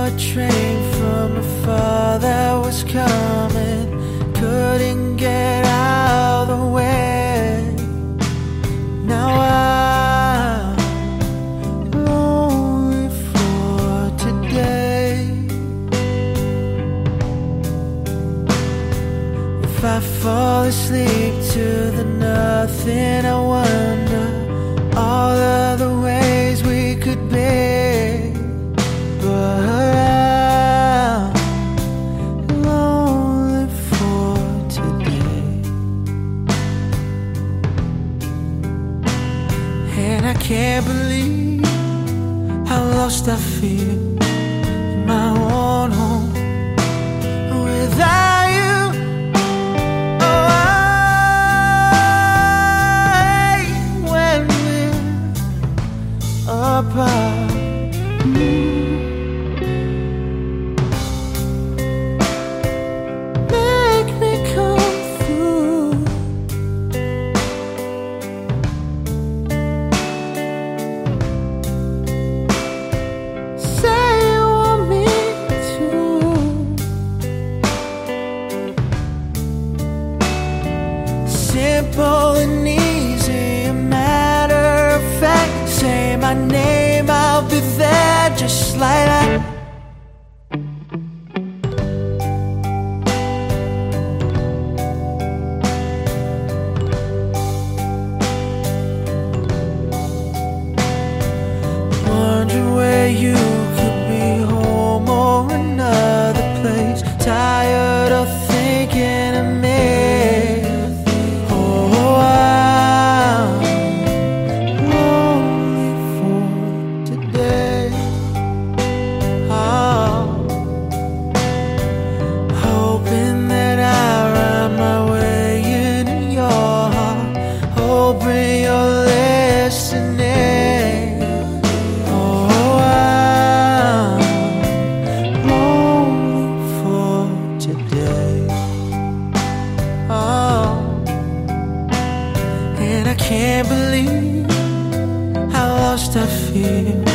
a train from afar that was coming, couldn't get out of the way. Now I'm lonely for today. If I fall asleep to the nothing, I wonder all of the ways we could be. But I'm lonely for today. And I can't believe how lost I feel in my own home without you. Oh, when we're apart. Make me come through. Say you want me to. Simple and easy, a matter of fact. Say my name, I'll be there just like that. Wondering where you could be, home or another place. Tired of thinking of me. Oh, I'm lonely for today. Oh, hoping that I ride my way into your heart, hoping you're listening. Oh, I'm lonely for today. Oh, and I can't believe how lost I feel